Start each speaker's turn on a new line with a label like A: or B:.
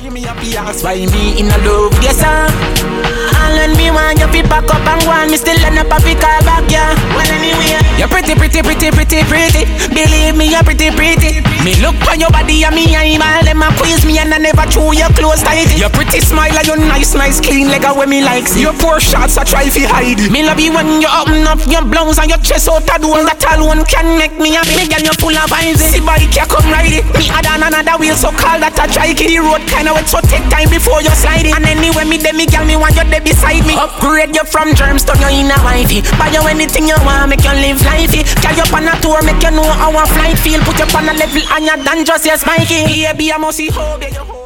A: me happy ass. Why me in a love, yes sir. And when me want you be back up and go on, me still end up a pick call back, yeah. Well anyway, you're pretty. Believe me, you're pretty. Me look on your body and me eyeball them a quiz me and I never chew your clothes tight. Your pretty smile and your nice clean leg away me likes. Your poor shots I try fi hide. Me love you when you open up your blouse and your chest out the door. That alone can make me happy. Me girl you full of vibes. See bike you come ride it. Me add on another wheel so call that a trike. The road kinda wet so take time before you slide it. And anyway me dem me girl me want you there beside me. Upgrade you from germs to you in a wifey. Buy you anything you want make you live lifey. Carry you on a tour make you know how a flight feel. Put you on a level and you're done just yes Mikey. Baby I must see how you